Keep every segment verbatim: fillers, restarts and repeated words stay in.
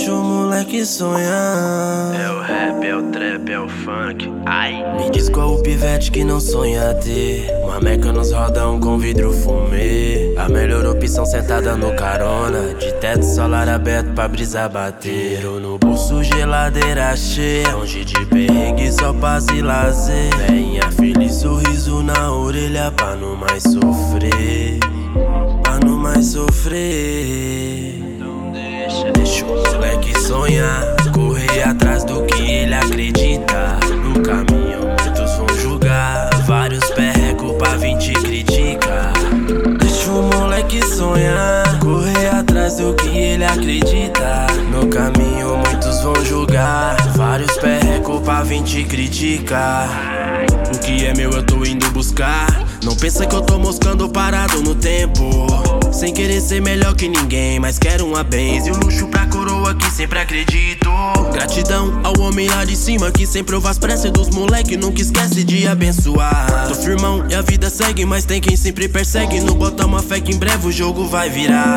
Deixa o moleque sonhar. É o rap, é o trap, é o funk. Ai. Me diz qual o pivete que não sonha ter uma meca nos rodão com vidro fumê. A melhor opção sentada no carona, de teto solar aberto pra brisa bater. Ou no bolso geladeira cheia, longe de perrengue só paz e lazer. Veinha feliz, sorriso na orelha pra não mais sofrer, pra não mais sofrer. Deixa o moleque sonhar, correr atrás do que ele acredita. No caminho muitos vão julgar, vários perrecos pra vir te criticar. Deixa o moleque sonhar, correr atrás do que ele acredita. No caminho muitos vão julgar, vários perrecos pra vir te criticar. O que é meu eu tô indo buscar. Não pensa que eu tô moscando parado no tempo, sem querer ser melhor que ninguém, mas quero uma benz e o luxo pra coroa que sempre acredito. Gratidão ao homem lá de cima que sempre ouve as preces dos moleque, nunca esquece de abençoar. Tô firmão e a vida segue, mas tem quem sempre persegue. Não bota uma fé que em breve o jogo vai virar.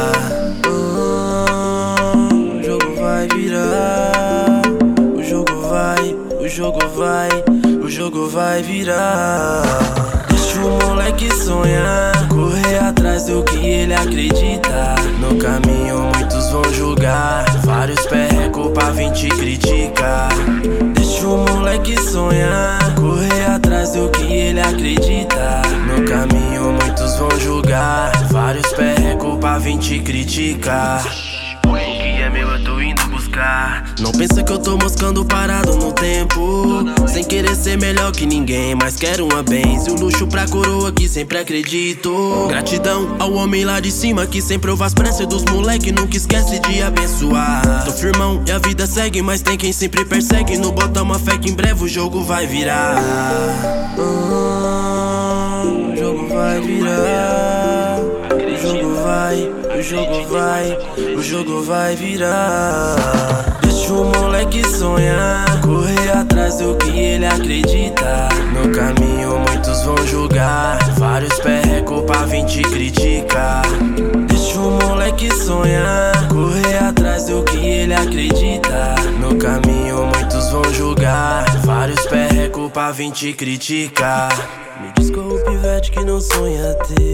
Oh, o jogo vai virar. O jogo vai, o jogo vai, o jogo vai virar. Deixa o moleque sonhar, correr atrás do que ele acredita. No caminho muitos vão julgar, vários perrecos pra vir te criticar. Deixa o moleque sonhar, correr atrás do que ele acredita. No caminho muitos vão julgar, vários perrecos pra vir te criticar. O que é meu eu tô indo buscar. Não pensa que eu tô moscando parado no tempo, sem querer ser melhor que ninguém, mas quero uma benz e o luxo pra coroa que sempre acredito. Gratidão ao homem lá de cima que sempre ouve as preces dos moleque, nunca esquece de abençoar. Tô firmão e a vida segue, mas tem quem sempre persegue. Não bota uma fé que em breve o jogo vai virar. Oh, o jogo vai virar. O jogo vai, o jogo vai, o jogo vai virar. Deixa o moleque sonhar, correr atrás do que ele acredita. No caminho muitos vão julgar, vários perrecos pra vir te criticar. Deixa o moleque sonhar, correr atrás do que ele acredita. No caminho muitos vão julgar, vários perrecos pra vir te criticar. Me diz qual o pivete que não sonha ter